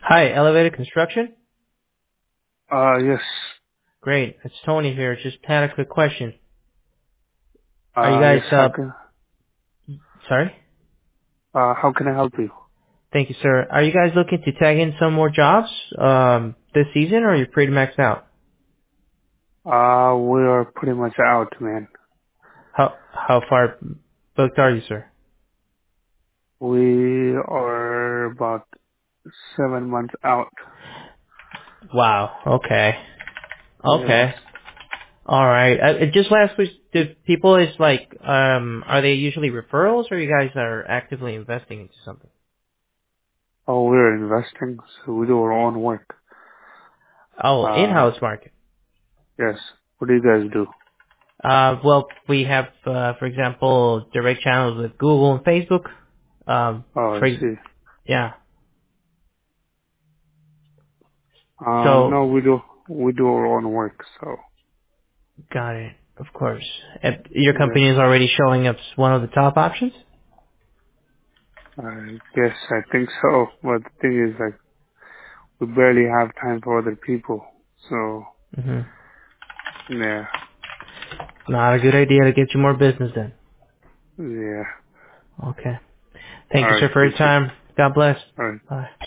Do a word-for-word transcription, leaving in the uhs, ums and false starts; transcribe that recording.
Hi, Elevated Construction? Uh, yes. Great. It's Tony here. Just had a quick question. Are you Uh, guys, yes, how uh, can, sorry? uh, how can I help you? Thank you, sir. Are you guys looking to tag in some more jobs, um, this season, or are you pretty maxed out? Uh, we are pretty much out, man. How, how far booked are you, sir? We are about seven months out. Wow. Okay. Yes. Okay. Alright. Uh, uh, just last week, do people is like, um, are they usually referrals, or you guys are actively investing into something? Oh, we're investing, so we do our own work. Oh, Uh, in-house market. yes. What do you guys do? Uh, well, we have, uh, for example, direct channels with Google and Facebook. Um, Oh, I for see. yeah. Uh, So no, we do, we do our own work, so, got it. Of course. And your yes. company is already showing up as one of the top options. I guess I think so, but the thing is, like, we barely have time for other people, so, hmm yeah, Not a good idea to get you more business then. yeah. Okay. Thank you, Alright, sir, for thank your you. time. God bless. Alright. Bye.